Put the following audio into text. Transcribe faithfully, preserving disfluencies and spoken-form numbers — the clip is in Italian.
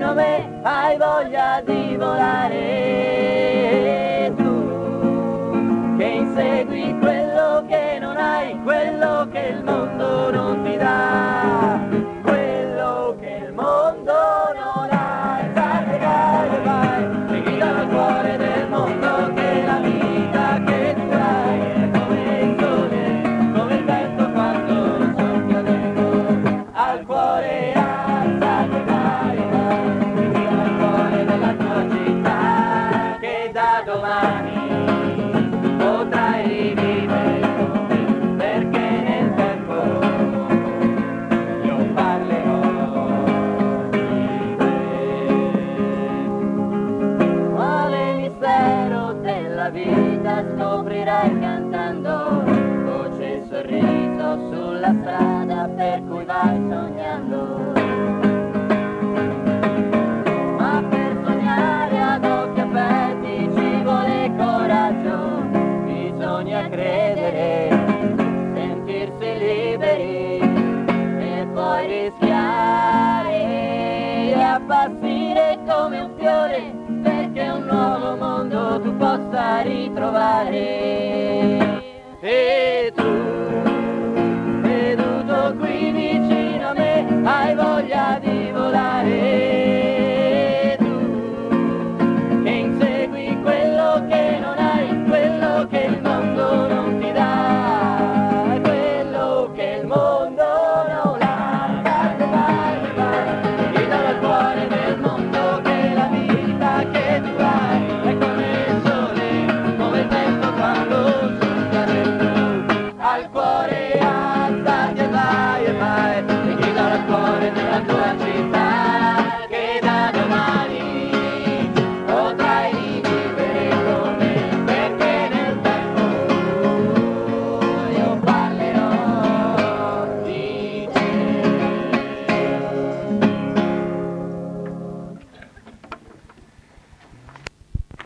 vicino a me, hai voglia di volare. Tu che insegui quello che non hai, quello che il mondo non ti dà, quello che il mondo non ha. Sai che vai, ti grida al cuore del mondo che la vita che tu hai è come il sole, come il vento quando soffia dentro al cuore. Alza che vai, vai, ti grida al cuore della tua città che da domani potrai rivivere con me, perché nel tempo io parlerò di te. Quale mistero della vita scoprirai cantando, voce e sorriso sulla strada per cui vai sognando. Ma per sognare ad occhi aperti ci vuole coraggio, bisogna credere, sentirsi liberi e poi rischiare e appassire come un fiore, perché un nuovo mondo tu possa ritrovare. E tu, seduto qui vicino a me, hai voglia di volare.